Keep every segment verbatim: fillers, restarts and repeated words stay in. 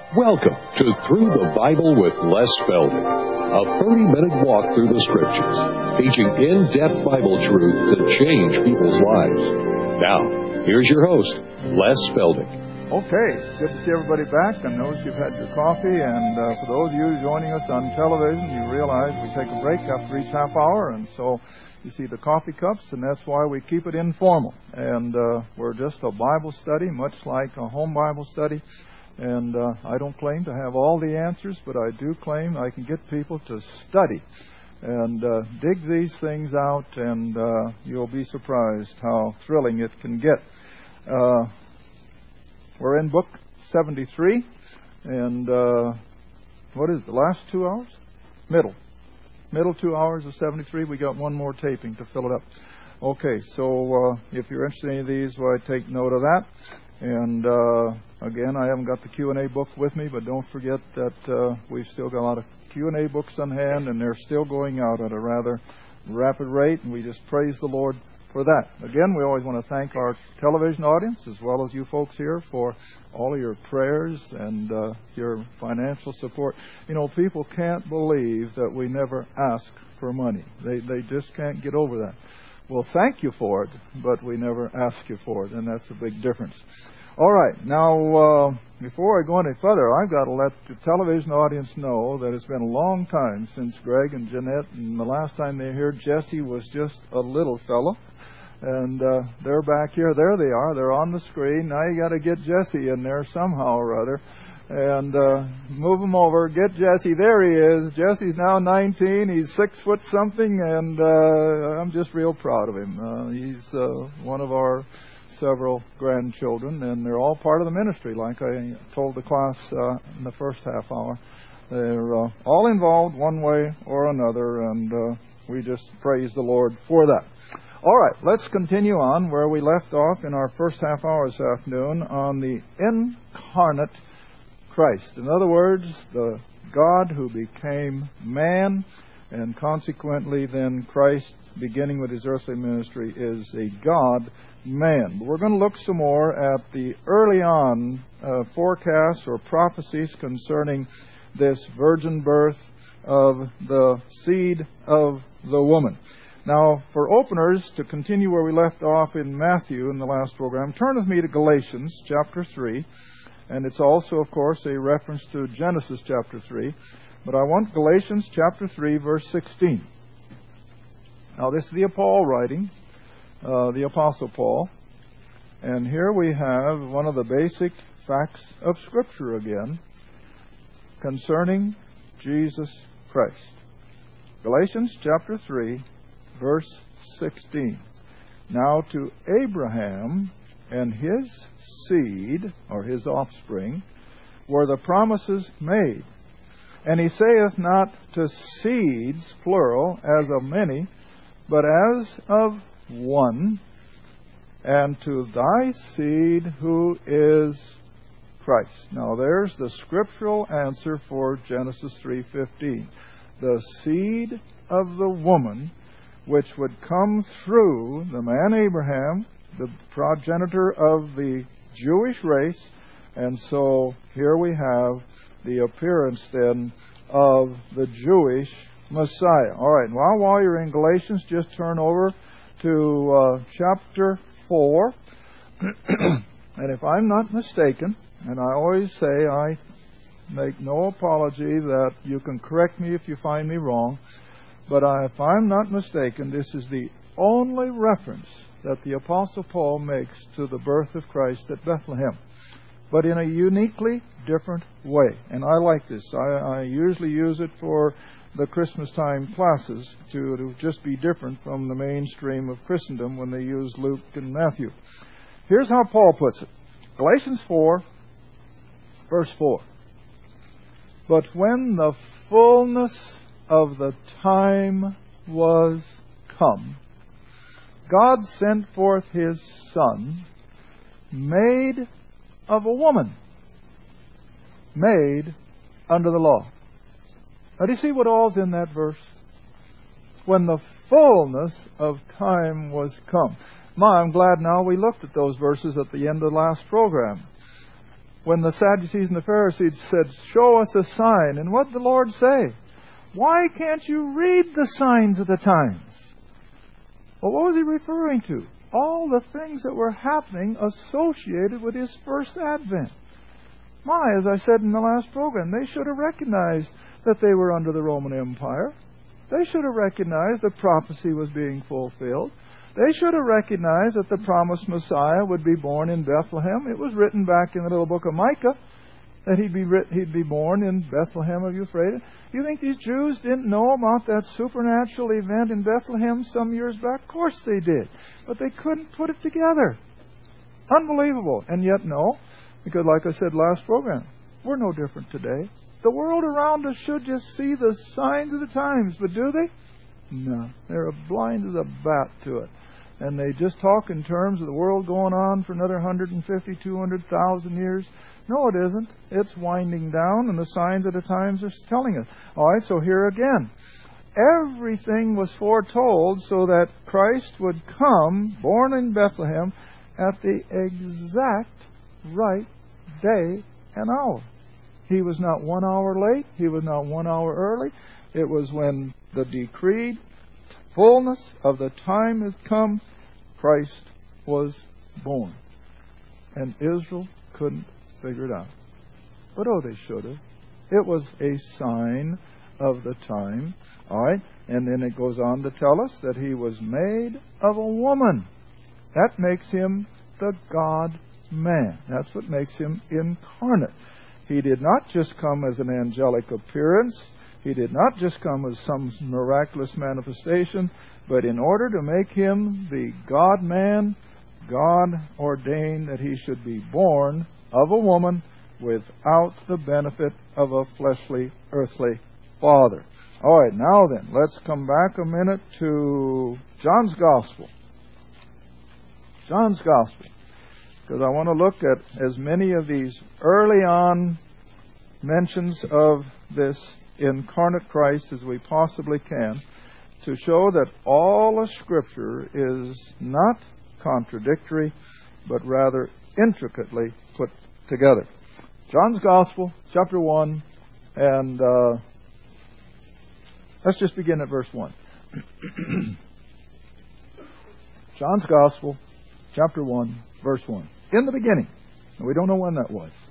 Welcome to Through the Bible with Les Feldick, a thirty-minute walk through the Scriptures, teaching in-depth Bible truth that change people's lives. Now, here's your host, Les Feldick. Okay, it's good to see everybody back. I notice you've had your coffee, and uh, for those of you joining us on television, you realize we take a break after each half hour, and so you see the coffee cups, and that's why we keep it informal. And uh, we're just a Bible study, much like a home Bible study. And uh, I don't claim to have all the answers, but I do claim I can get people to study and uh, dig these things out, and uh, you'll be surprised how thrilling it can get. Uh, we're in book seventy-three, and uh, what is it, the last two hours? Middle. Middle two hours of seventy-three. We got one more taping to fill it up. Okay, so uh, if you're interested in any of these, well, take note of that. And uh, again, I haven't got the Q and A book with me, but don't forget that uh, we've still got a lot of Q and A books on hand, and they're still going out at a rather rapid rate, and we just praise the Lord for that. Again, we always want to thank our television audience, as well as you folks here, for all of your prayers and uh, your financial support. You know, people can't believe that we never ask for money. They, they just can't get over that. Well, thank you for it, but we never ask you for it, and that's a big difference. All right, now, uh, before I go any further, I've got to let the television audience know that it's been a long time since Greg and Jeanette, and the last time they heard Jesse was just a little fellow, and uh, they're back here. There they are. They're on the screen. Now you got to get Jesse in there somehow or other. And uh, move him over. Get Jesse. There he is. Jesse's now nineteen. He's six foot something, and uh, I'm just real proud of him. Uh, he's uh, one of our several grandchildren, and they're all part of the ministry, like I told the class uh, in the first half hour. They're uh, all involved one way or another, and uh, we just praise the Lord for that. All right, let's continue on where we left off in our first half hour this afternoon on the incarnate Christ. In other words, the God who became man, and consequently then Christ, beginning with his earthly ministry, is a God-man. But we're going to look some more at the early on uh, forecasts or prophecies concerning this virgin birth of the seed of the woman. Now, for openers, to continue where we left off in Matthew in the last program, turn with me to Galatians chapter three. And it's also, of course, a reference to Genesis chapter three. But I want Galatians chapter three, verse sixteen. Now, this is the Paul writing, uh, the Apostle Paul. And here we have one of the basic facts of Scripture again concerning Jesus Christ. Galatians chapter three, verse sixteen. Now to Abraham and his seed, or his offspring, were the promises made. And he saith not to seeds, plural, as of many, but as of one, and to thy seed who is Christ. Now there's the scriptural answer for Genesis three fifteen. The seed of the woman, which would come through the man Abraham, the progenitor of the Jewish race. And so here we have the appearance then of the Jewish Messiah. All right, well, while you're in Galatians, just turn over to uh, chapter four. And if I'm not mistaken, and I always say I make no apology that you can correct me if you find me wrong, but I, if I'm not mistaken, this is the only reference that the Apostle Paul makes to the birth of Christ at Bethlehem, but in a uniquely different way. And I like this. I, I usually use it for the Christmas time classes to, to just be different from the mainstream of Christendom when they use Luke and Matthew. Here's how Paul puts it. Galatians four, verse four. But when the fullness of the time was come, God sent forth his Son, made of a woman, made under the law. Now, do you see what all's in that verse? When the fullness of time was come. My, I'm glad now we looked at those verses at the end of the last program. when the Sadducees and the Pharisees said, show us a sign. And what did the Lord say? Why can't you read the signs of the times? Well, what was he referring to? All the things that were happening associated with his first advent. My, as I said in the last program, they should have recognized that they were under the Roman Empire. They should have recognized that prophecy was being fulfilled. They should have recognized that the promised Messiah would be born in Bethlehem. It was written back in the little book of Micah that he'd be writ- he'd be born in Bethlehem of Euphrates. You think these Jews didn't know about that supernatural event in Bethlehem some years back? Of course they did. But they couldn't put it together. Unbelievable. And yet no, because like I said last program, we're no different today. The world around us should just see the signs of the times, but do they? No. They're blind as a bat to it. And they just talk in terms of the world going on for another one hundred fifty, two hundred thousand years. No, it isn't. It's winding down, and the signs of the times are telling us. All right, so here again. Everything was foretold so that Christ would come, born in Bethlehem, at the exact right day and hour. He was not one hour late. He was not one hour early. It was when the decreed fullness of the time had come, Christ was born. And Israel couldn't figure it out. But oh, they should have. It was a sign of the time. All right. And then it goes on to tell us that he was made of a woman. That makes him the God-man. That's what makes him incarnate. He did not just come as an angelic appearance. He did not just come as some miraculous manifestation, but in order to make him the God-man, God ordained that he should be born of a woman without the benefit of a fleshly, earthly father. All right, now then, let's come back a minute to John's Gospel. John's Gospel. Because I want to look at as many of these early on mentions of this incarnate Christ as we possibly can to show that all of Scripture is not contradictory, but rather intricately put together. John's Gospel, chapter one, and uh, let's just begin at verse one. John's Gospel, chapter one, verse one. In the beginning. And we don't know when that was.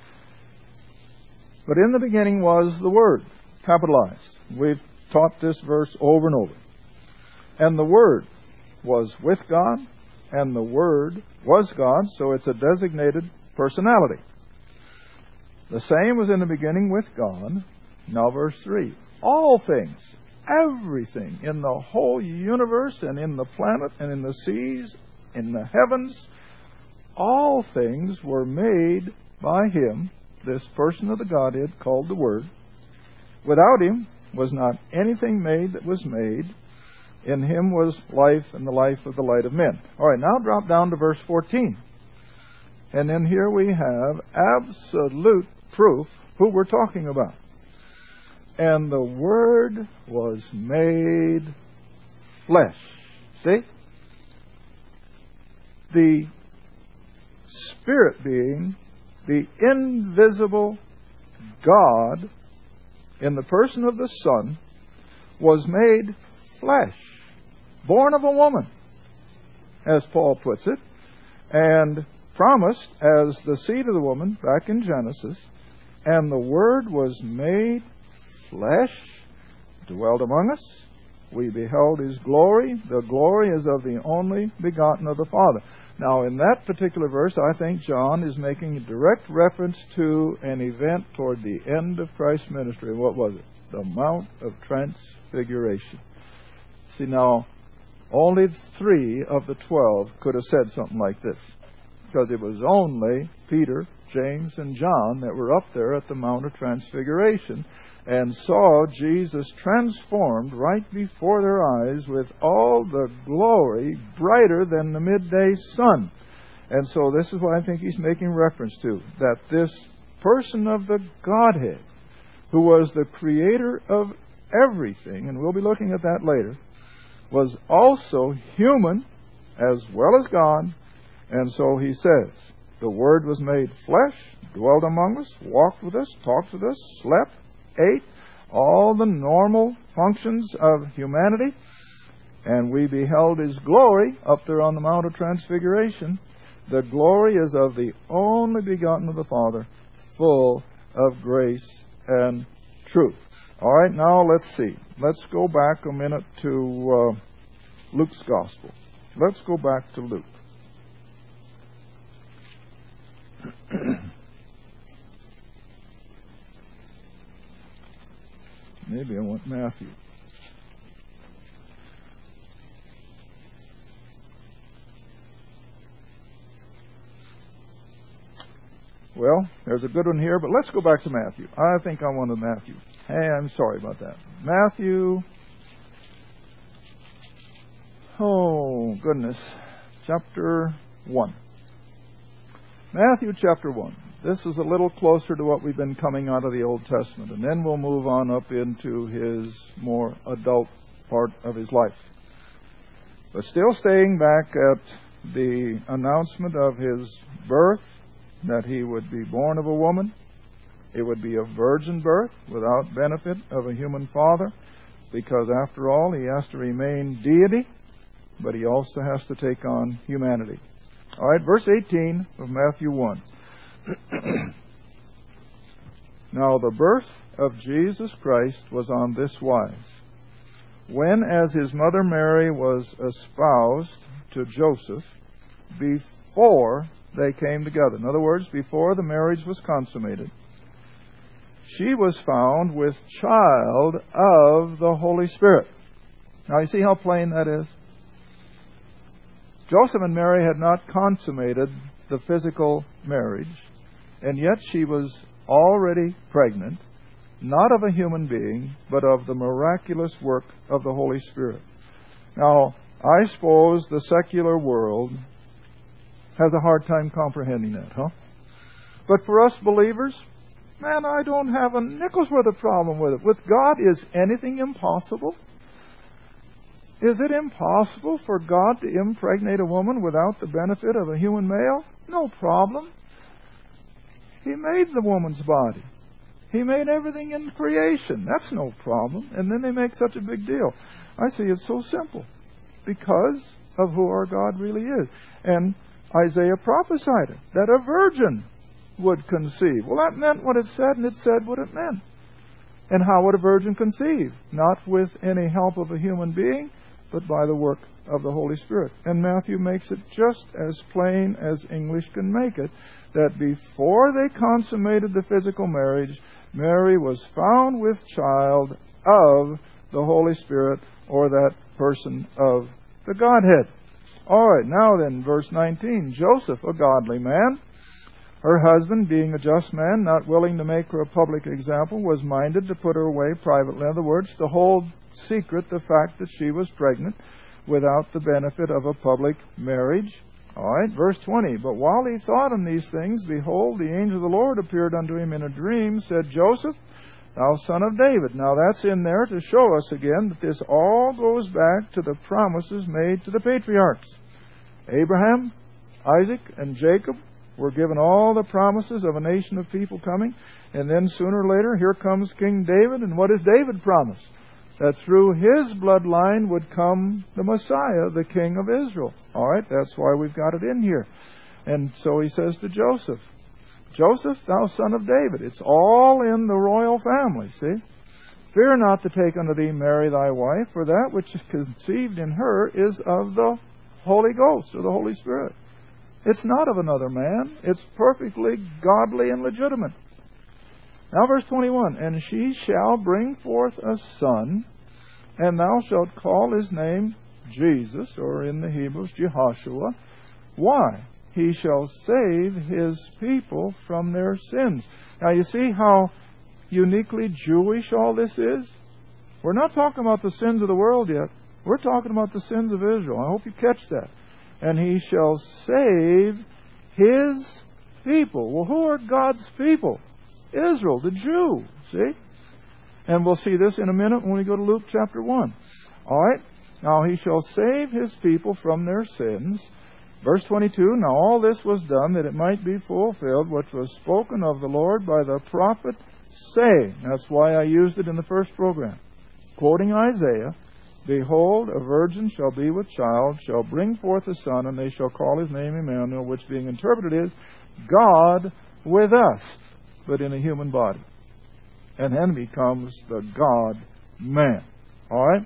But in the beginning was the Word, capitalized. We've taught this verse over and over. And the Word was with God, and the Word was God, so it's a designated personality. The same was in the beginning with God. Now verse three. All things, everything in the whole universe and in the planet and in the seas, in the heavens, all things were made by him, this person of the Godhead called the Word. Without him was not anything made that was made. In him was life, and the life of the light of men. All right, now drop down to verse fourteen. And then here we have absolute proof who we're talking about. And the Word was made flesh. See? The Spirit being, the invisible God, in the person of the Son, was made flesh, born of a woman, as Paul puts it, and promised as the seed of the woman back in Genesis. And the Word was made flesh, dwelt among us. We beheld his glory. The glory is of the only begotten of the Father. Now, in that particular verse, I think John is making a direct reference to an event toward the end of Christ's ministry. What was it? The Mount of Transfiguration. See, now, only three of the twelve could have said something like this, because it was only Peter, James, and John that were up there at the Mount of Transfiguration and saw Jesus transformed right before their eyes with all the glory brighter than the midday sun. And so this is what I think he's making reference to, that this person of the Godhead, who was the creator of everything, and we'll be looking at that later, was also human as well as God. And so he says, The Word was made flesh, dwelt among us, walked with us, talked with us, slept, ate, all the normal functions of humanity. And we beheld His glory up there on the Mount of Transfiguration. The glory is of the only begotten of the Father, full of grace and truth. All right, now let's see. Let's go back a minute to uh, Luke's Gospel. Let's go back to Luke. Maybe I want Matthew. Well, there's a good one here, but let's go back to Matthew. I think I wanted Matthew. Hey, I'm sorry about that. Matthew. Oh, goodness. Chapter one. Matthew chapter one. This is a little closer to what we've been coming out of the Old Testament. And then we'll move on up into his more adult part of his life. But still staying back at the announcement of his birth, that he would be born of a woman. It would be a virgin birth without benefit of a human father, because after all, he has to remain deity, but he also has to take on humanity. All right, verse eighteen of Matthew one. Now the birth of Jesus Christ was on this wise. When, as his mother Mary was espoused to Joseph, before they came together. In other words, before the marriage was consummated, she was found with child of the Holy Spirit. Now you see how plain that is? Joseph and Mary had not consummated the physical marriage, and yet she was already pregnant, not of a human being, but of the miraculous work of the Holy Spirit. Now, I suppose the secular world has a hard time comprehending that, huh? But for us believers, man, I don't have a nickel's worth of problem with it. With God, is anything impossible? Is it impossible for God to impregnate a woman without the benefit of a human male? No problem. He made the woman's body. He made everything in creation. That's no problem. And then they make such a big deal. I see it's so simple. Because of who our God really is. And Isaiah prophesied it, that a virgin would conceive. Well, that meant what it said, and it said what it meant. And how would a virgin conceive? Not with any help of a human being, but by the work of the Holy Spirit. And Matthew makes it just as plain as English can make it, that before they consummated the physical marriage, Mary was found with child of the Holy Spirit, or that person of the Godhead. All right, now then, verse nineteen. Joseph, a godly man, her husband, being a just man, not willing to make her a public example, was minded to put her away privately. In other words, to hold secret the fact that she was pregnant without the benefit of a public marriage. All right, verse twenty. But while he thought on these things, behold, the angel of the Lord appeared unto him in a dream, said, Joseph, thou son of David. Now that's in there to show us again that this all goes back to the promises made to the patriarchs. Abraham, Isaac, and Jacob were given all the promises of a nation of people coming. And then sooner or later, here comes King David. And what does David promise? That through his bloodline would come the Messiah, the King of Israel. All right, that's why we've got it in here. And so he says to Joseph, Joseph, thou son of David. It's all in the royal family, see? Fear not to take unto thee Mary thy wife, for that which is conceived in her is of the Holy Ghost, or the Holy Spirit. It's not of another man. It's perfectly godly and legitimate. Now verse twenty-one, and she shall bring forth a son, and thou shalt call his name Jesus, or in the Hebrews, Jehoshua. Why? He shall save his people from their sins. Now you see how uniquely Jewish all this is? We're not talking about the sins of the world yet. We're talking about the sins of Israel. I hope you catch that. And he shall save his people. Well, who are God's people? Israel, the Jew. See? And we'll see this in a minute when we go to Luke chapter one. All right? Now he shall save his people from their sins, Verse twenty-two, now all this was done that it might be fulfilled, which was spoken of the Lord by the prophet, saying, that's why I used it in the first program, quoting Isaiah, behold, a virgin shall be with child, shall bring forth a son, and they shall call his name Emmanuel, which being interpreted is, God with us, but in a human body. And then becomes the God-man. All right?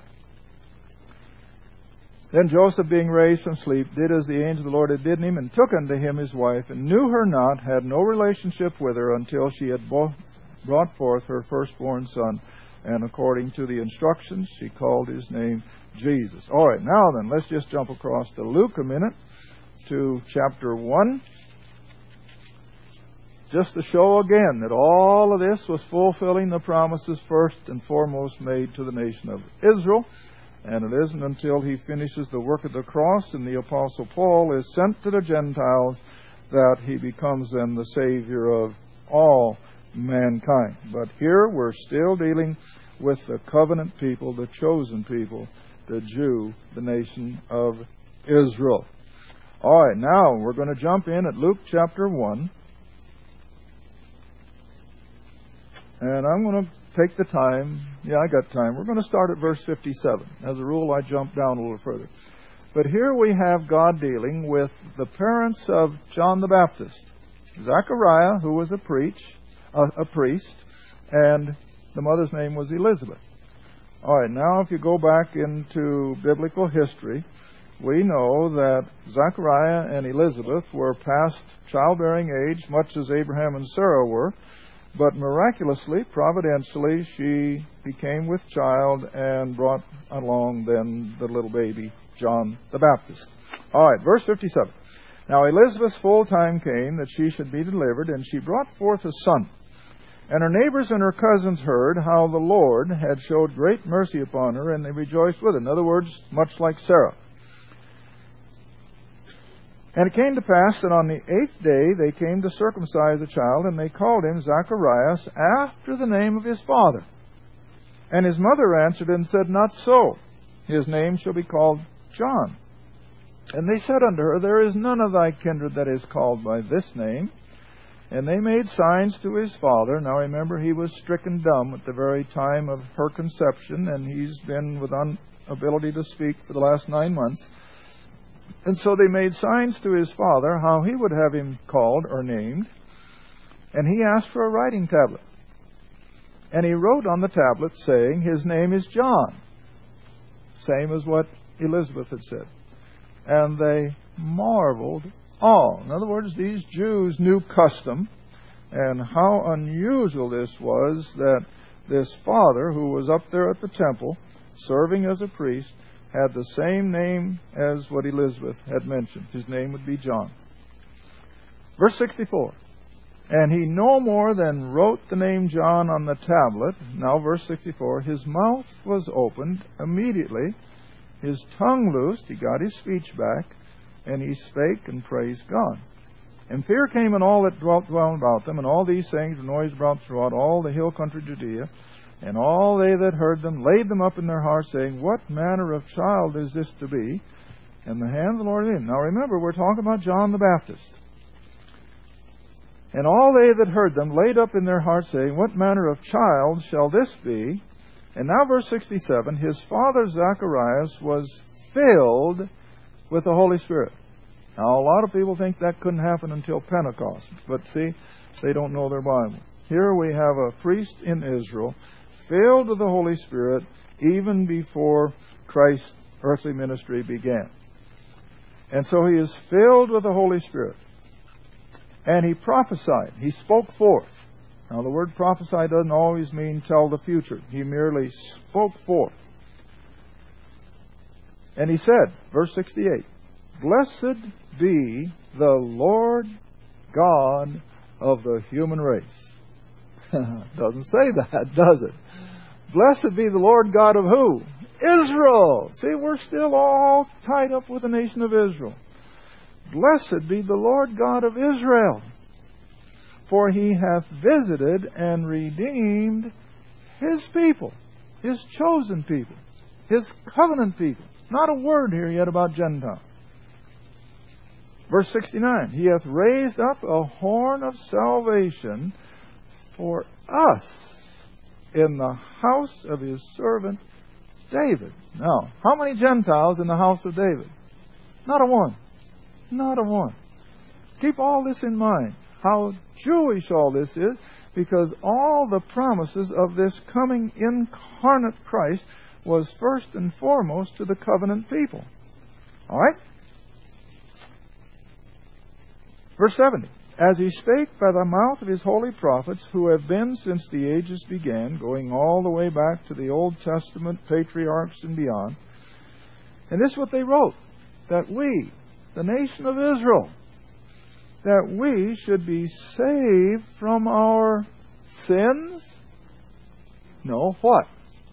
Then Joseph, being raised from sleep, did as the angel of the Lord had bidden him, and took unto him his wife, and knew her not, had no relationship with her, until she had brought forth her firstborn son. And according to the instructions, she called his name Jesus. All right, now then, let's just jump across to Luke a minute, to chapter one. Just to show again that all of this was fulfilling the promises first and foremost made to the nation of Israel. And it isn't until he finishes the work of the cross and the Apostle Paul is sent to the Gentiles that he becomes then the Savior of all mankind. But here we're still dealing with the covenant people, the chosen people, the Jew, the nation of Israel. All right, now we're going to jump in at Luke chapter one. And I'm going to take the time. Yeah, I got time. We're going to start at verse fifty-seven. As a rule, I jump down a little further. But here we have God dealing with the parents of John the Baptist. Zechariah, who was a, preach, a, a priest, and the mother's name was Elizabeth. All right, now if you go back into biblical history, we know that Zechariah and Elizabeth were past childbearing age, much as Abraham and Sarah were. But miraculously, providentially, she became with child and brought along then the little baby, John the Baptist. All right, verse fifty-seven. Now Elizabeth's full time came that she should be delivered, and she brought forth a son. And her neighbors and her cousins heard how the Lord had showed great mercy upon her, and they rejoiced with her. In other words, much like Sarah. And it came to pass that on the eighth day they came to circumcise the child, and they called him Zacharias after the name of his father. And his mother answered and said, Not so. His name shall be called John. And they said unto her, There is none of thy kindred that is called by this name. And they made signs to his father. Now remember, he was stricken dumb at the very time of her conception, and he's been with inability to speak for the last nine months. And so they made signs to his father how he would have him called or named. And he asked for a writing tablet. And he wrote on the tablet, saying, His name is John. Same as what Elizabeth had said. And they marveled all. In other words, these Jews knew custom. And how unusual this was that this father, who was up there at the temple, serving as a priest, had the same name as what Elizabeth had mentioned. His name would be John. Verse sixty-four. And he no more than wrote the name John on the tablet. Now verse sixty-four. His mouth was opened immediately. His tongue loosed. He got his speech back. And he spake and praised God. And fear came on all that dwelt round about them. And all these things were noised abroad throughout all the hill country Judea. And all they that heard them laid them up in their hearts, saying, What manner of child is this to be? And the hand of the Lord in him. Now remember, we're talking about John the Baptist. And all they that heard them laid up in their hearts, saying, What manner of child shall this be? And now verse sixty-seven, his father Zacharias was filled with the Holy Spirit. Now a lot of people think that couldn't happen until Pentecost. But see, they don't know their Bible. Here we have a priest in Israel filled with the Holy Spirit even before Christ's earthly ministry began. And so he is filled with the Holy Spirit. And he prophesied. He spoke forth. Now the word prophesy doesn't always mean tell the future. He merely spoke forth. And he said, verse sixty-eight, Blessed be the Lord God of the human race. Doesn't say that, does it? Blessed be the Lord God of who? Israel. See, we're still all tied up with the nation of Israel. Blessed be the Lord God of Israel, for he hath visited and redeemed his people, his chosen people, his covenant people. Not a word here yet about Gentiles. Verse sixty-nine, He hath raised up a horn of salvation for us in the house of His servant David. Now, how many Gentiles in the house of David? Not a one. Not a one. Keep all this in mind, how Jewish all this is, because all the promises of this coming incarnate Christ was first and foremost to the covenant people. All right? Verse seventy. As He spake by the mouth of His holy prophets, who have been since the ages began, going all the way back to the Old Testament patriarchs and beyond. And this is what they wrote, that we, the nation of Israel, that we should be saved from our sins? No, what?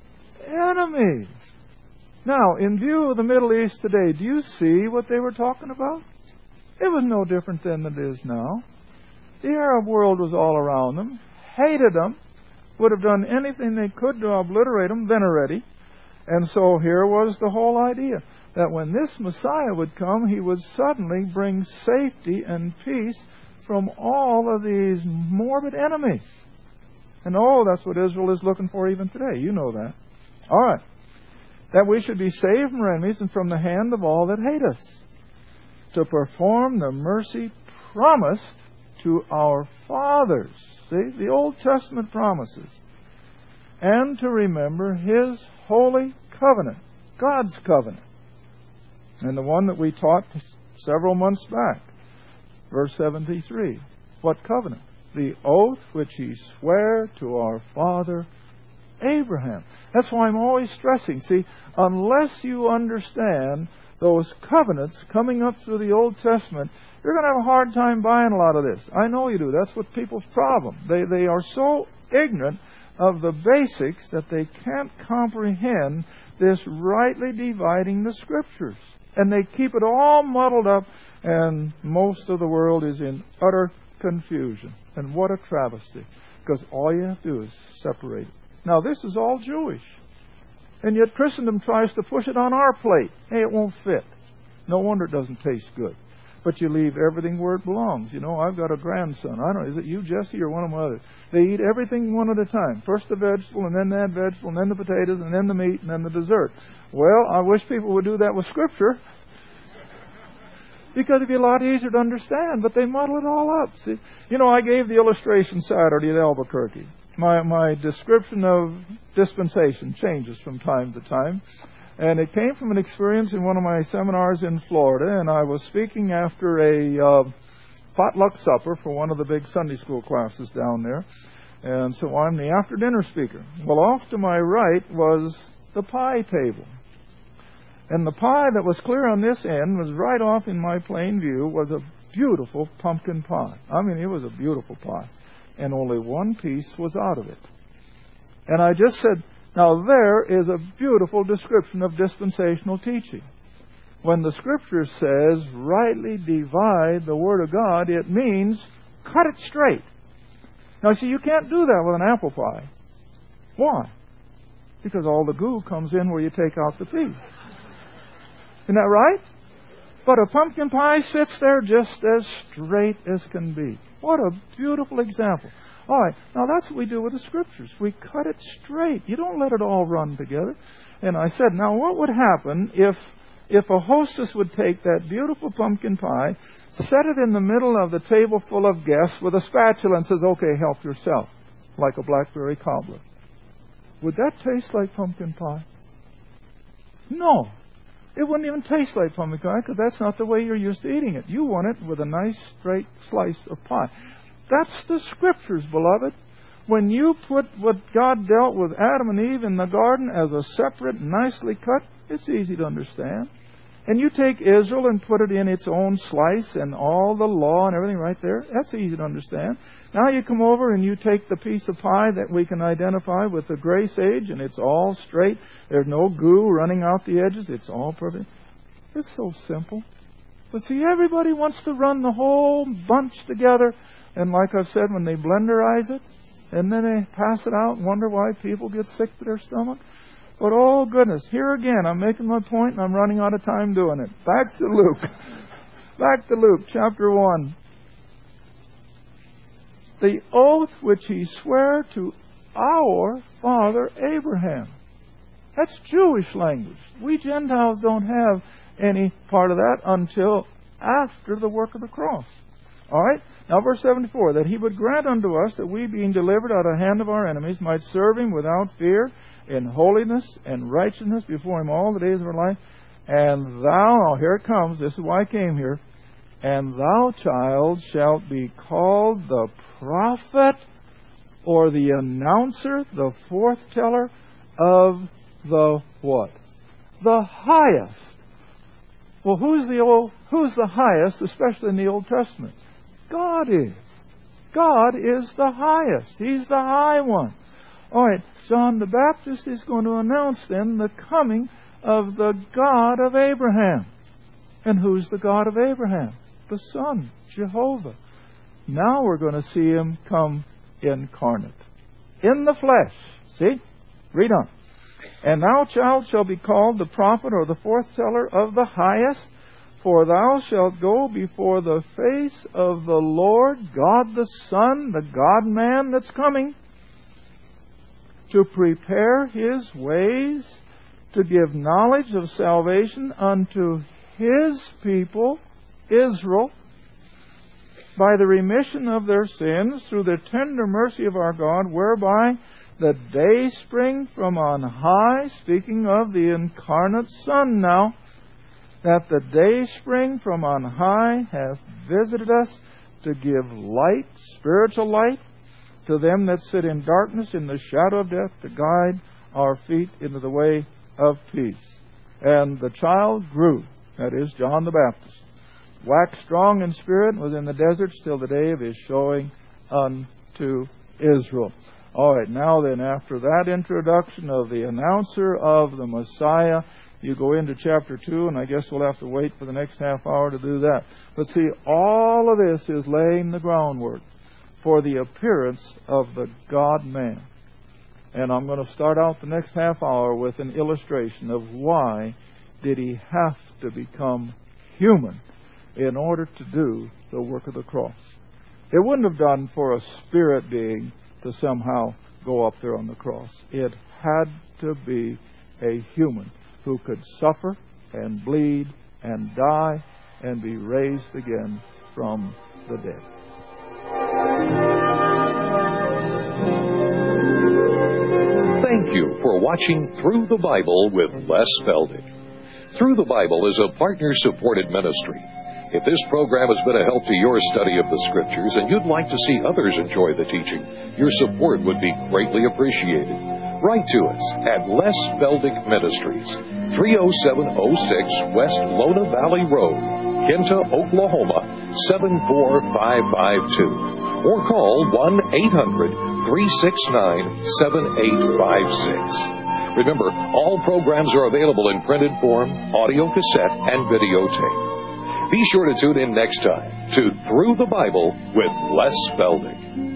Enemies. Now, in view of the Middle East today, do you see what they were talking about? It was no different than it is now. The Arab world was all around them, hated them, would have done anything they could to obliterate them then already. And so here was the whole idea, that when this Messiah would come, He would suddenly bring safety and peace from all of these morbid enemies. And oh, that's what Israel is looking for even today. You know that. All right. That we should be saved from our enemies and from the hand of all that hate us, to perform the mercy promised to our fathers. See, the Old Testament promises. And to remember His holy covenant, God's covenant. And the one that we taught several months back. Verse seventy-three. What covenant? The oath which He sware to our father Abraham. That's why I'm always stressing. See, unless you understand those covenants coming up through the Old Testament, you're going to have a hard time buying a lot of this. I know you do. That's what people's problem. They, they are so ignorant of the basics that they can't comprehend this rightly dividing the Scriptures. And they keep it all muddled up, and most of the world is in utter confusion. And what a travesty, because all you have to do is separate it. Now, this is all Jewish. And yet Christendom tries to push it on our plate. Hey, it won't fit. No wonder it doesn't taste good. But you leave everything where it belongs. You know, I've got a grandson. I don't know, is it you, Jesse, or one of my others? They eat everything one at a time. First the vegetable, and then that vegetable, and then the potatoes, and then the meat, and then the dessert. Well, I wish people would do that with Scripture, because it'd be a lot easier to understand, but they muddle it all up. See, you know, I gave the illustration Saturday at Albuquerque. My, my description of dispensation changes from time to time. And it came from an experience in one of my seminars in Florida, and I was speaking after a uh, potluck supper for one of the big Sunday school classes down there. And so I'm the after-dinner speaker. Well, off to my right was the pie table. And the pie that was clear on this end was right off in my plain view was a beautiful pumpkin pie. I mean, it was a beautiful pie. And only one piece was out of it. And I just said, now there is a beautiful description of dispensational teaching. When the Scripture says, rightly divide the Word of God, it means cut it straight. Now see, you can't do that with an apple pie. Why? Because all the goo comes in where you take out the piece. Isn't that right? But a pumpkin pie sits there just as straight as can be. What a beautiful example. All right, now that's what we do with the Scriptures. We cut it straight. You don't let it all run together. And I said, now what would happen if if a hostess would take that beautiful pumpkin pie, set it in the middle of the table full of guests with a spatula and says, okay, help yourself, like a blackberry cobbler? Would that taste like pumpkin pie? No. It wouldn't even taste like pumpkin pie, because that's not the way you're used to eating it. You want it with a nice straight slice of pie. That's the Scriptures, beloved. When you put what God dealt with Adam and Eve in the garden as a separate, nicely cut, it's easy to understand. And you take Israel and put it in its own slice and all the law and everything right there, that's easy to understand. Now you come over and you take the piece of pie that we can identify with the grace age, and it's all straight. There's no goo running out the edges. It's all perfect. It's so simple. But see, everybody wants to run the whole bunch together. And like I've said, when they blenderize it, and then they pass it out and wonder why people get sick to their stomach. But oh goodness, here again, I'm making my point and I'm running out of time doing it. Back to Luke. Back to Luke chapter one. The oath which he sware to our father Abraham. That's Jewish language. We Gentiles don't have any part of that until after the work of the cross. All right? Now verse seventy-four, that he would grant unto us that we, being delivered out of the hand of our enemies, might serve him without fear, in holiness and righteousness before him all the days of our life. And thou, oh, here it comes, this is why I came here, and thou, child, shalt be called the prophet, or the announcer, the forthteller of the what? The highest. Well, who's the old, who's the highest, especially in the Old Testament? God is. God is the highest. He's the high one. All right, John the Baptist is going to announce then the coming of the God of Abraham. And who's the God of Abraham? The Son, Jehovah. Now we're going to see him come incarnate. In the flesh. See? Read on. And thou, child, shall be called the prophet or the forthteller of the highest, for thou shalt go before the face of the Lord, God the Son, the God-man that's coming, to prepare his ways, to give knowledge of salvation unto his people, Israel, by the remission of their sins, through the tender mercy of our God, whereby the day spring from on high, speaking of the incarnate Son now, that the day spring from on high hath visited us to give light, spiritual light, to them that sit in darkness, in the shadow of death, to guide our feet into the way of peace. And the child grew, that is, John the Baptist, waxed strong in spirit, was in the deserts till the day of his showing unto Israel. All right, now then, after that introduction of the announcer of the Messiah, you go into chapter two, and I guess we'll have to wait for the next half hour to do that. But see, all of this is laying the groundwork for the appearance of the God-man. And I'm going to start out the next half hour with an illustration of why did he have to become human in order to do the work of the cross. It wouldn't have done for a spirit being to somehow go up there on the cross. It had to be a human who could suffer and bleed and die and be raised again from the dead. Thank you for watching Through the Bible with Les Feldick. Through the Bible is a partner-supported ministry. If this program has been a help to your study of the Scriptures and you'd like to see others enjoy the teaching, your support would be greatly appreciated. Write to us at Les Feldick Ministries, three oh seven oh six West Lona Valley Road, Kinta, Oklahoma, seven four five five two. Or call one eight hundred three six nine seven eight five six. Remember, all programs are available in printed form, audio cassette, and videotape. Be sure to tune in next time to Through the Bible with Les Feldick.